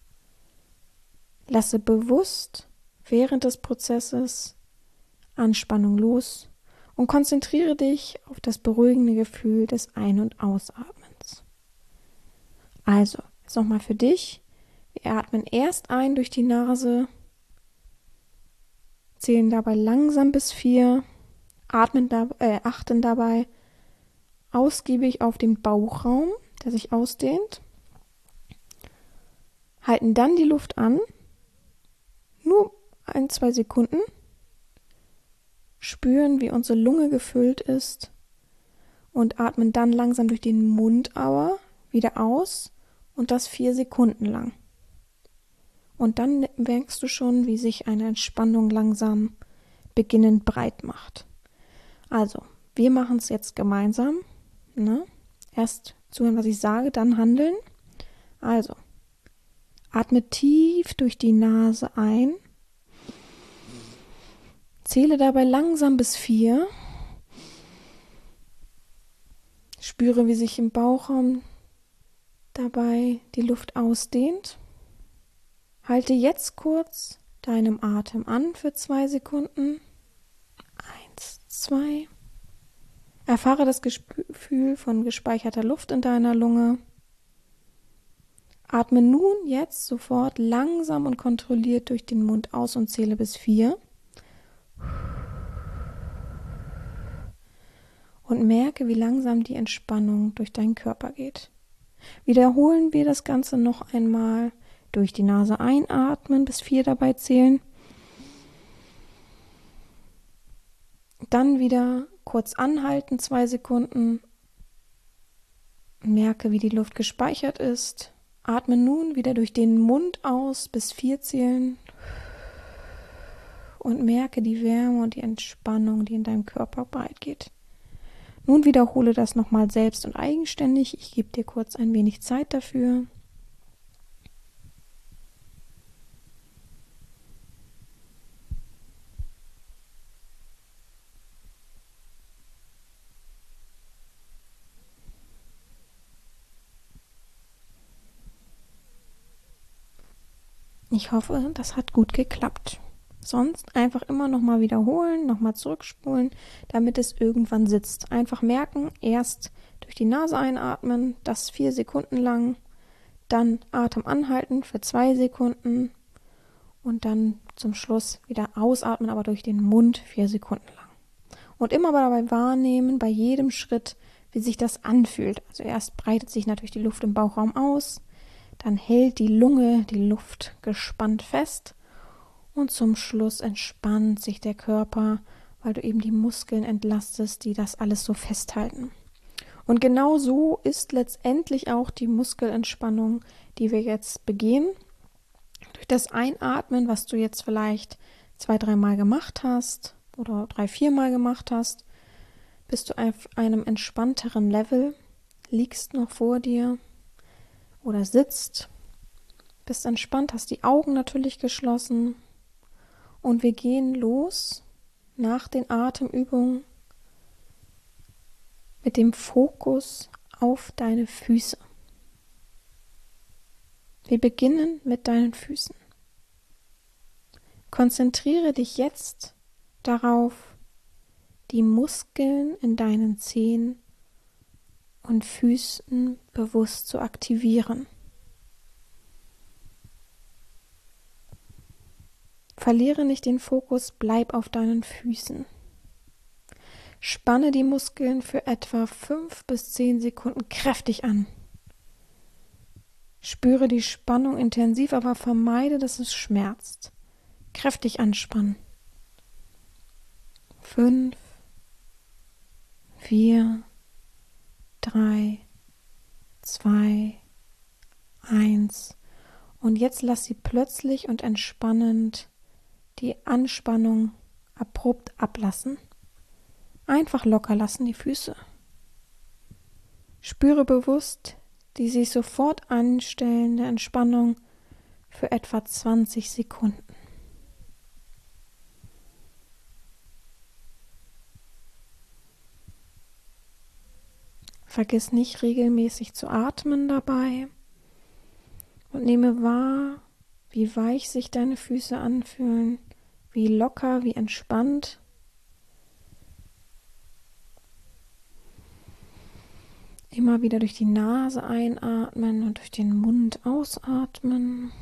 Lasse bewusst während des Prozesses Anspannung los und konzentriere dich auf das beruhigende Gefühl des Ein- und Ausatmens. Also, jetzt nochmal für dich. Wir atmen erst ein durch die Nase, zählen dabei langsam bis vier, atmen dab- äh, achten dabei ausgiebig auf den Bauchraum, der sich ausdehnt, halten dann die Luft an, nur ein, zwei Sekunden, spüren, wie unsere Lunge gefüllt ist und atmen dann langsam durch den Mund aber wieder aus und das vier Sekunden lang. Und dann merkst du schon, wie sich eine Entspannung langsam beginnend breit macht. Also, wir machen es jetzt gemeinsam. Ne? Erst zuhören, was ich sage, dann handeln. Also, atme tief durch die Nase ein. Zähle dabei langsam bis vier. Spüre, wie sich im Bauchraum dabei die Luft ausdehnt. Halte jetzt kurz deinem Atem an für zwei Sekunden. Eins, zwei. Erfahre das Gefühl von gespeicherter Luft in deiner Lunge. Atme nun jetzt sofort langsam und kontrolliert durch den Mund aus und zähle bis vier. Und merke, wie langsam die Entspannung durch deinen Körper geht. Wiederholen wir das Ganze noch einmal. Durch die Nase einatmen, bis vier dabei zählen. Dann wieder kurz anhalten, zwei Sekunden. Merke, wie die Luft gespeichert ist. Atme nun wieder durch den Mund aus, bis vier zählen. Und merke die Wärme und die Entspannung, die in deinem Körper breit geht. Nun wiederhole das nochmal selbst und eigenständig. Ich gebe dir kurz ein wenig Zeit dafür. Ich hoffe, das hat gut geklappt. Sonst einfach immer nochmal wiederholen, nochmal zurückspulen, damit es irgendwann sitzt. Einfach merken, erst durch die Nase einatmen, das vier Sekunden lang, dann Atem anhalten für zwei Sekunden und dann zum Schluss wieder ausatmen, aber durch den Mund vier Sekunden lang. Und immer dabei wahrnehmen, bei jedem Schritt, wie sich das anfühlt. Also erst breitet sich natürlich die Luft im Bauchraum aus, dann hält die Lunge die Luft gespannt fest und zum Schluss entspannt sich der Körper, weil du eben die Muskeln entlastest, die das alles so festhalten. Und genau so ist letztendlich auch die Muskelentspannung, die wir jetzt begehen. Durch das Einatmen, was du jetzt vielleicht zwei, dreimal gemacht hast oder drei, viermal gemacht hast, bist du auf einem entspannteren Level, liegst noch vor dir oder sitzt, bist entspannt, hast die Augen natürlich geschlossen und wir gehen los nach den Atemübungen mit dem Fokus auf deine Füße. Wir beginnen mit deinen Füßen. Konzentriere dich jetzt darauf, die Muskeln in deinen Zehen und Füßen bewusst zu aktivieren. Verliere nicht den Fokus, bleib auf deinen Füßen. Spanne die Muskeln für etwa fünf bis zehn Sekunden kräftig an. Spüre die Spannung intensiv, aber vermeide, dass es schmerzt. Kräftig anspannen. Fünf, vier, drei, zwei, eins. Und jetzt lass sie plötzlich und entspannend die Anspannung abrupt ablassen. Einfach locker lassen die Füße. Spüre bewusst die sich sofort einstellende Entspannung für etwa zwanzig Sekunden. Vergiss nicht regelmäßig zu atmen dabei und nehme wahr, wie weich sich deine Füße anfühlen, wie locker, wie entspannt. Immer wieder durch die Nase einatmen und durch den Mund ausatmen.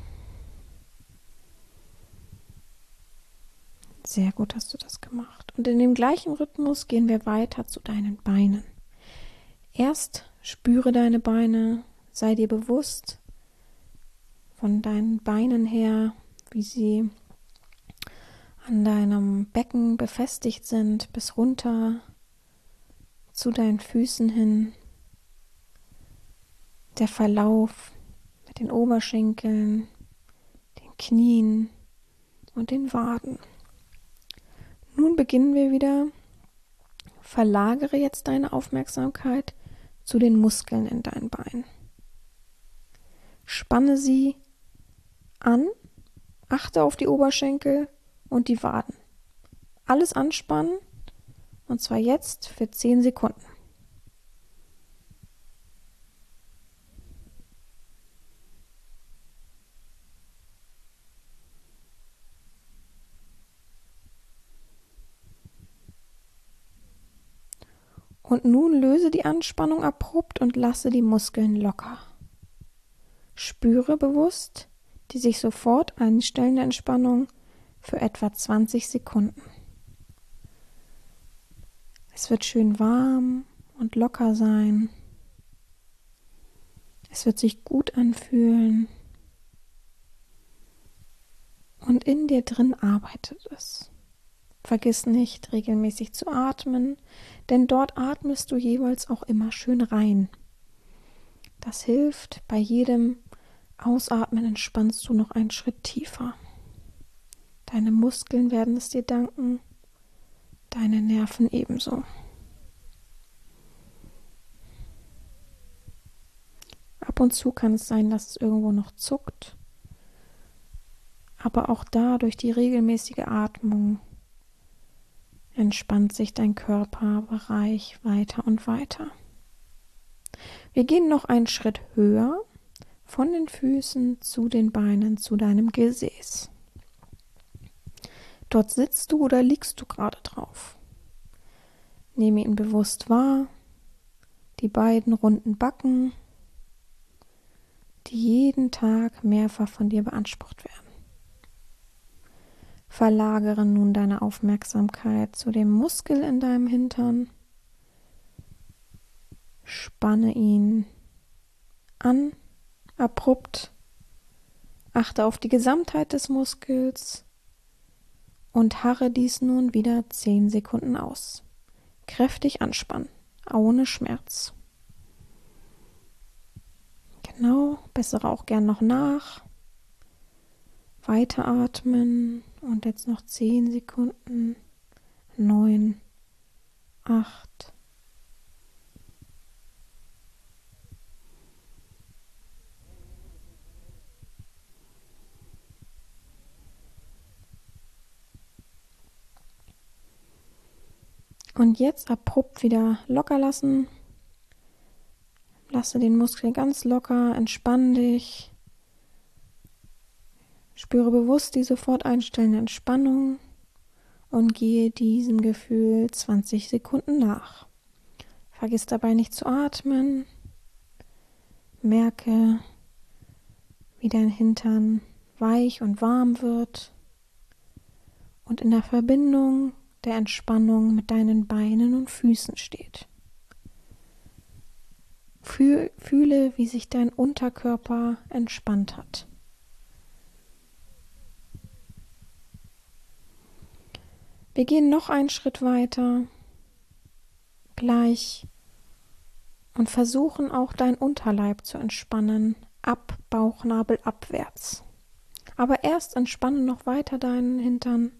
Sehr gut hast du das gemacht. Und in dem gleichen Rhythmus gehen wir weiter zu deinen Beinen. Erst spüre deine Beine, sei dir bewusst von deinen Beinen her, wie sie an deinem Becken befestigt sind, bis runter zu deinen Füßen hin. Der Verlauf mit den Oberschenkeln, den Knien und den Waden. Nun beginnen wir wieder. Verlagere jetzt deine Aufmerksamkeit zu den Muskeln in deinen Beinen. Spanne sie an, achte auf die Oberschenkel und die Waden. Alles anspannen und zwar jetzt für zehn Sekunden. Und nun löse die Anspannung abrupt und lasse die Muskeln locker. Spüre bewusst die sich sofort einstellende Entspannung für etwa zwanzig Sekunden. Es wird schön warm und locker sein. Es wird sich gut anfühlen. Und in dir drin arbeitet es. Vergiss nicht, regelmäßig zu atmen, denn dort atmest du jeweils auch immer schön rein. Das hilft, bei jedem Ausatmen entspannst du noch einen Schritt tiefer. Deine Muskeln werden es dir danken, deine Nerven ebenso. und zu kann es sein, dass es irgendwo noch zuckt. Aber auch da durch die regelmäßige Atmung entspannt sich dein Körperbereich weiter und weiter. Wir gehen noch einen Schritt höher von den Füßen zu den Beinen, zu deinem Gesäß. Dort sitzt du oder liegst du gerade drauf. Nehme ihn bewusst wahr, die beiden runden Backen, die jeden Tag mehrfach von dir beansprucht werden. Verlagere nun deine Aufmerksamkeit zu dem Muskel in deinem Hintern. Spanne ihn an, abrupt. Achte auf die Gesamtheit des Muskels und harre dies nun wieder zehn Sekunden aus. Kräftig anspannen, ohne Schmerz. Genau, bessere auch gern noch nach. Weiteratmen und jetzt noch zehn Sekunden. neun, acht. Und jetzt abrupt wieder locker lassen. Lasse den Muskel ganz locker, entspann dich. Spüre bewusst die sofort einstellende Entspannung und gehe diesem Gefühl zwanzig Sekunden nach. Vergiss dabei nicht zu atmen. Merke, wie dein Hintern weich und warm wird und in der Verbindung der Entspannung mit deinen Beinen und Füßen steht. Fühle, wie sich dein Unterkörper entspannt hat. Wir gehen noch einen Schritt weiter, gleich, und versuchen auch dein Unterleib zu entspannen, ab Bauchnabel abwärts. Aber erst entspanne noch weiter deinen Hintern.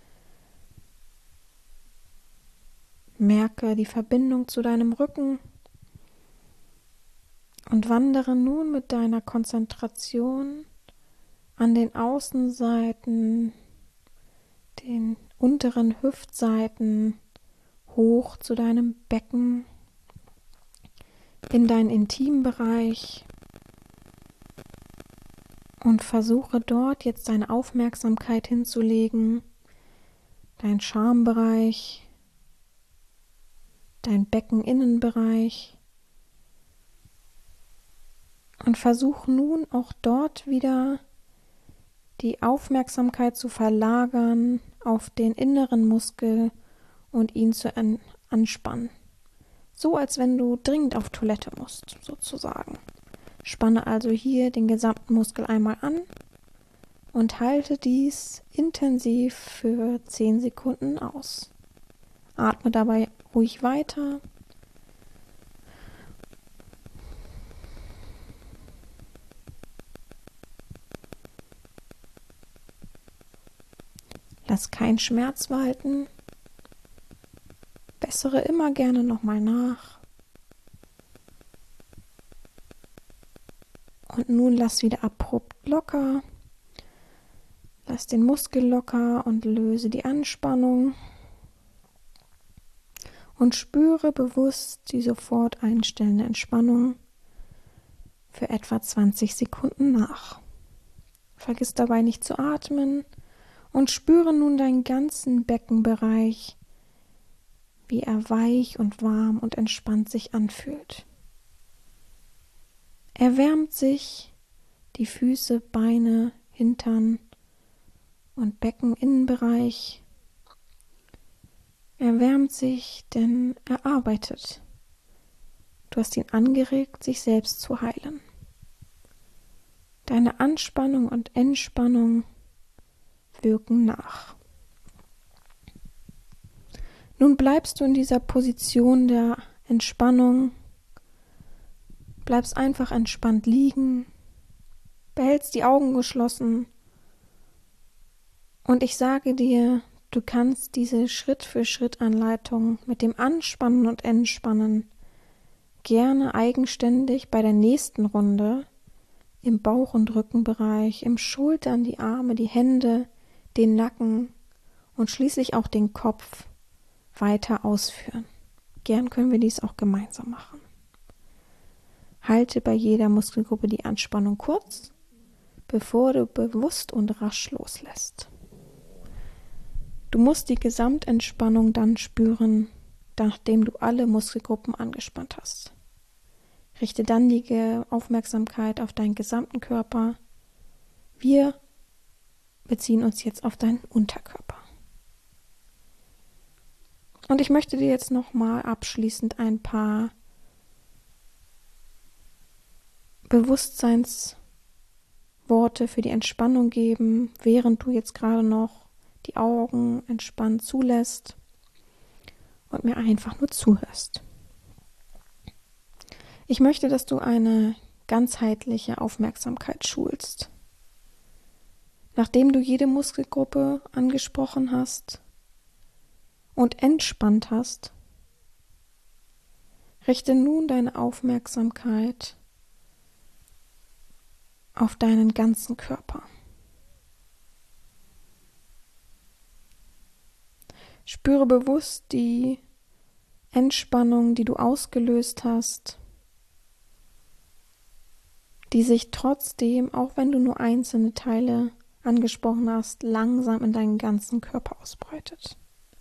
Merke die Verbindung zu deinem Rücken und wandere nun mit deiner Konzentration an den Außenseiten, den unteren Hüftseiten hoch zu deinem Becken, in deinen Intimbereich und versuche dort jetzt deine Aufmerksamkeit hinzulegen, dein Schambereich, dein Beckeninnenbereich, und versuch nun auch dort wieder die Aufmerksamkeit zu verlagern auf den inneren Muskel und ihn zu an- anspannen. So als wenn du dringend auf Toilette musst, sozusagen. Spanne also hier den gesamten Muskel einmal an und halte dies intensiv für zehn Sekunden aus. Atme dabei ruhig weiter. Lass keinen Schmerz walten. Bessere immer gerne nochmal nach. Und nun lass wieder abrupt locker. Lass den Muskel locker und löse die Anspannung. Und spüre bewusst die sofort einstellende Entspannung für etwa zwanzig Sekunden nach. Vergiss dabei nicht zu atmen und spüre nun deinen ganzen Beckenbereich, wie er weich und warm und entspannt sich anfühlt. Er wärmt sich, die Füße, Beine, Hintern und Beckeninnenbereich. Er wärmt sich, denn er arbeitet. Du hast ihn angeregt, sich selbst zu heilen. Deine Anspannung und Entspannung wirken nach. Nun bleibst du in dieser Position der Entspannung, bleibst einfach entspannt liegen, behältst die Augen geschlossen und ich sage dir, du kannst diese Schritt-für-Schritt-Anleitung mit dem Anspannen und Entspannen gerne eigenständig bei der nächsten Runde im Bauch- und Rückenbereich, im Schultern, die Arme, die Hände, den Nacken und schließlich auch den Kopf weiter ausführen. Gern können wir dies auch gemeinsam machen. Halte bei jeder Muskelgruppe die Anspannung kurz, bevor du bewusst und rasch loslässt. Du musst die Gesamtentspannung dann spüren, nachdem du alle Muskelgruppen angespannt hast. Richte dann die Aufmerksamkeit auf deinen gesamten Körper. Wir beziehen uns jetzt auf deinen Unterkörper. Und ich möchte dir jetzt nochmal abschließend ein paar Bewusstseinsworte für die Entspannung geben, während du jetzt gerade noch die Augen entspannt zulässt und mir einfach nur zuhörst. Ich möchte, dass du eine ganzheitliche Aufmerksamkeit schulst. Nachdem du jede Muskelgruppe angesprochen hast und entspannt hast, richte nun deine Aufmerksamkeit auf deinen ganzen Körper. Spüre bewusst die Entspannung, die du ausgelöst hast, die sich trotzdem, auch wenn du nur einzelne Teile angesprochen hast, langsam in deinen ganzen Körper ausbreitet.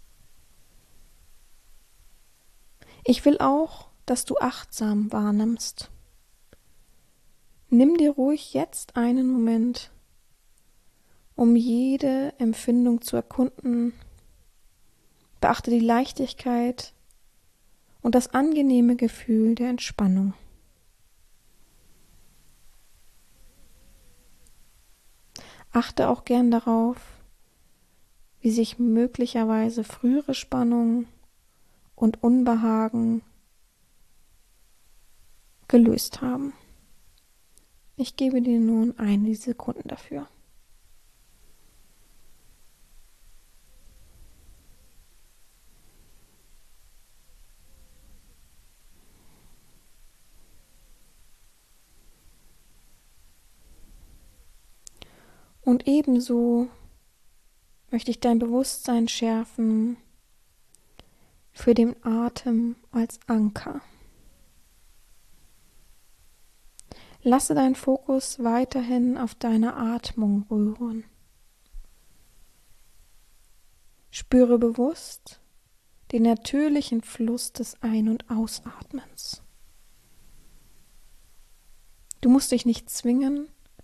Ich will auch, dass du achtsam wahrnimmst. Nimm dir ruhig jetzt einen Moment, um jede Empfindung zu erkunden. Beachte die Leichtigkeit und das angenehme Gefühl der Entspannung. Achte auch gern darauf, wie sich möglicherweise frühere Spannung und Unbehagen gelöst haben. Ich gebe dir nun einige Sekunden dafür. Und ebenso möchte ich dein Bewusstsein schärfen für den Atem als Anker. Lasse deinen Fokus weiterhin auf deine Atmung ruhen. Spüre bewusst den natürlichen Fluss des Ein- und Ausatmens. Du musst dich nicht zwingen,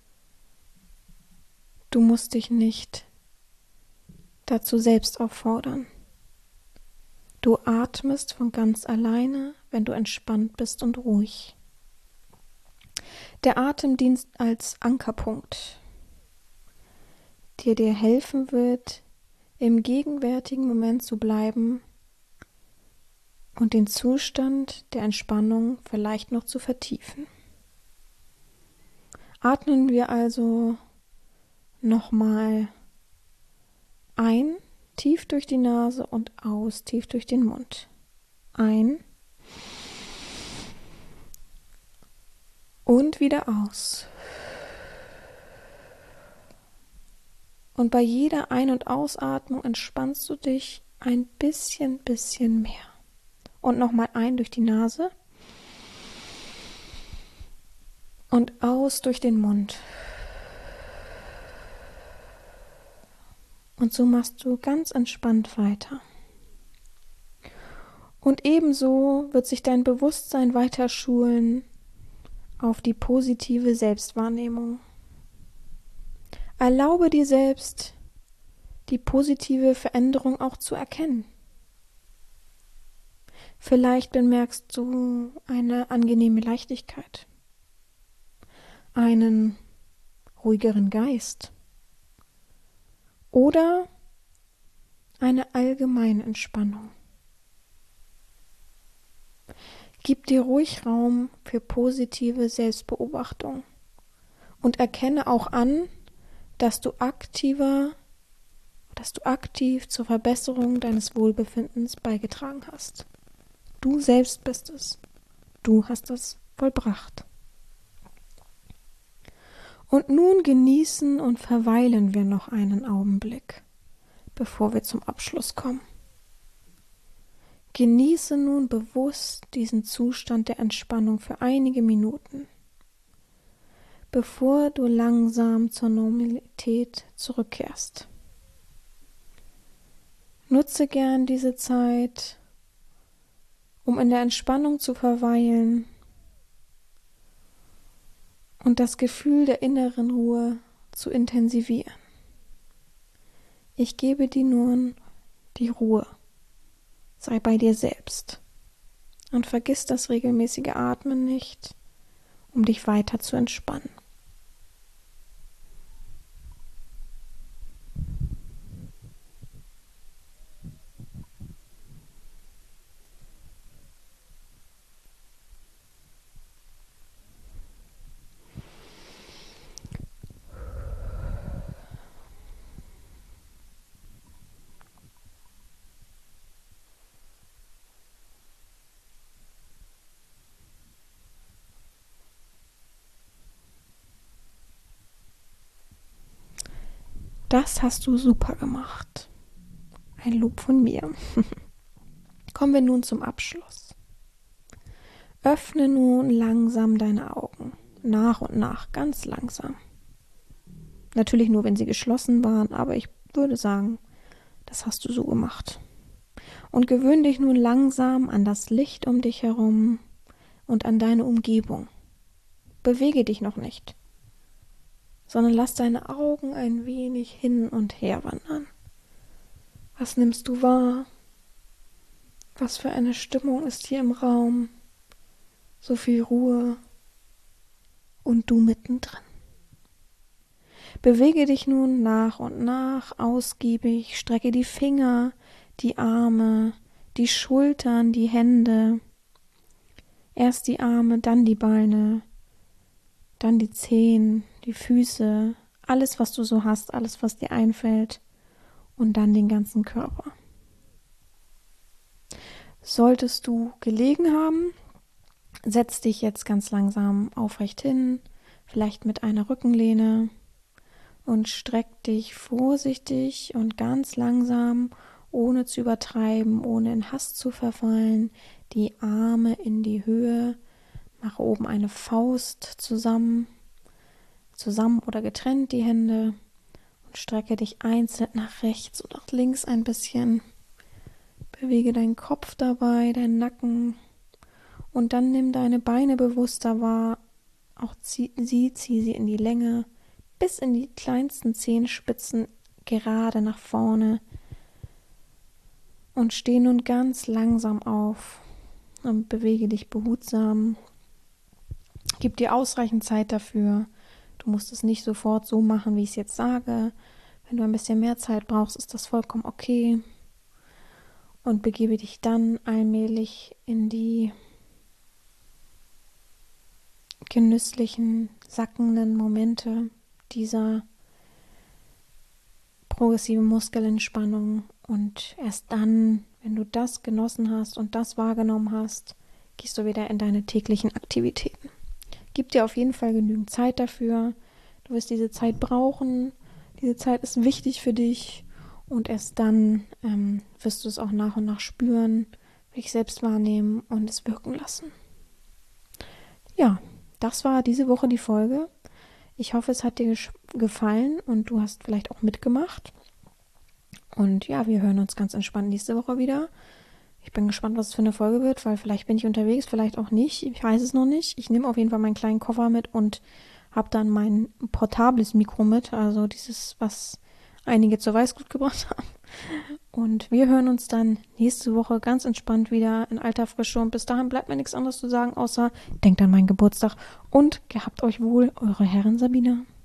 du musst dich nicht dazu selbst auffordern. Du atmest von ganz alleine, wenn du entspannt bist und ruhig. Der Atem dient als Ankerpunkt, der dir helfen wird, im gegenwärtigen Moment zu bleiben und den Zustand der Entspannung vielleicht noch zu vertiefen. Atmen wir also nochmal ein, tief durch die Nase und aus, tief durch den Mund. Ein und wieder aus. Und bei jeder Ein- und Ausatmung entspannst du dich ein bisschen, bisschen mehr. Und nochmal ein durch die Nase und aus durch den Mund. Und so machst du ganz entspannt weiter. Und ebenso wird sich dein Bewusstsein weiter schulen auf die positive Selbstwahrnehmung. Erlaube dir selbst, die positive Veränderung auch zu erkennen. Vielleicht bemerkst du eine angenehme Leichtigkeit, einen ruhigeren Geist oder eine allgemeine Entspannung. Gib dir ruhig Raum für positive Selbstbeobachtung und erkenne auch an, dass du aktiver, dass du aktiv zur Verbesserung deines Wohlbefindens beigetragen hast. Du selbst bist es. du hast es vollbracht. Und nun genießen und verweilen wir noch einen Augenblick, bevor wir zum Abschluss kommen. Genieße nun bewusst diesen Zustand der Entspannung für einige Minuten, bevor du langsam zur Normalität zurückkehrst. Nutze gern diese Zeit, um in der Entspannung zu verweilen und das Gefühl der inneren Ruhe zu intensivieren. Ich gebe dir nun die Ruhe. Sei bei dir selbst und vergiss das regelmäßige Atmen nicht, um dich weiter zu entspannen. Das hast du super gemacht. Ein Lob von mir. Kommen wir nun zum Abschluss. Öffne nun langsam deine Augen. Nach und nach, ganz langsam. Natürlich nur, wenn sie geschlossen waren, aber ich würde sagen, das hast du so gemacht. Und gewöhne dich nun langsam an das Licht um dich herum und an deine Umgebung. Bewege dich noch nicht, sondern lass deine Augen ein wenig hin und her wandern. Was nimmst du wahr? Was für eine Stimmung ist hier im Raum? So viel Ruhe und du mittendrin. Bewege dich nun nach und nach ausgiebig, strecke die Finger, die Arme, die Schultern, die Hände. Erst die Arme, dann die Beine, dann die Zehen, die Füße, alles, was du so hast, alles, was dir einfällt und dann den ganzen Körper. Solltest du gelegen haben, setz dich jetzt ganz langsam aufrecht hin, vielleicht mit einer Rückenlehne und streck dich vorsichtig und ganz langsam, ohne zu übertreiben, ohne in Hast zu verfallen, die Arme in die Höhe. Mach oben eine Faust zusammen, zusammen oder getrennt die Hände und strecke dich einzeln nach rechts und nach links ein bisschen. Bewege deinen Kopf dabei, deinen Nacken und dann nimm deine Beine bewusster wahr. Auch zieh sie, zieh sie in die Länge, bis in die kleinsten Zehenspitzen gerade nach vorne und steh nun ganz langsam auf und bewege dich behutsam. Gib dir ausreichend Zeit dafür. Du musst es nicht sofort so machen, wie ich es jetzt sage. Wenn du ein bisschen mehr Zeit brauchst, ist das vollkommen okay. Und begebe dich dann allmählich in die genüsslichen, sackenden Momente dieser progressiven Muskelentspannung. Und erst dann, wenn du das genossen hast und das wahrgenommen hast, gehst du wieder in deine täglichen Aktivitäten. Gib dir auf jeden Fall genügend Zeit dafür. Du wirst diese Zeit brauchen. Diese Zeit ist wichtig für dich. Und erst dann ähm, wirst du es auch nach und nach spüren, dich selbst wahrnehmen und es wirken lassen. Ja, das war diese Woche die Folge. Ich hoffe, es hat dir gefallen und du hast vielleicht auch mitgemacht. Und ja, wir hören uns ganz entspannt nächste Woche wieder. Ich bin gespannt, was es für eine Folge wird, weil vielleicht bin ich unterwegs, vielleicht auch nicht. Ich weiß es noch nicht. Ich nehme auf jeden Fall meinen kleinen Koffer mit und habe dann mein portables Mikro mit, also dieses, was einige zur Weißglut gebracht haben. Und wir hören uns dann nächste Woche ganz entspannt wieder in alter Frische. Und bis dahin bleibt mir nichts anderes zu sagen, außer denkt an meinen Geburtstag und gehabt euch wohl, eure Herrin Sabina.